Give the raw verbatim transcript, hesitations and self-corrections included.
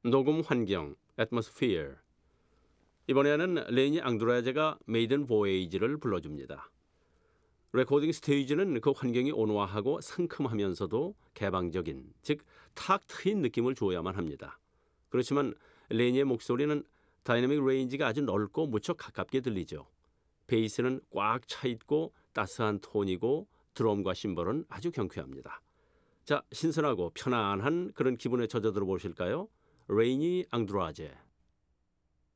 녹음 환경, atmosphere. 이번에는 레니 앙드레아제가 메이든 보에이지를 불러줍니다. 레코딩 스테이지는 그 환경이 온화하고 상큼하면서도 개방적인, 즉 탁 트인 느낌을 줘야만 합니다. 그렇지만 레니의 목소리는 다이내믹 레인지가 아주 넓고 무척 가깝게 들리죠. 베이스는 꽉 차 있고 따스한 톤이고 드럼과 심벌은 아주 경쾌합니다. 자, 신선하고 편안한 그런 기분에 젖어들어 보실까요? 레이니 앙드레아제.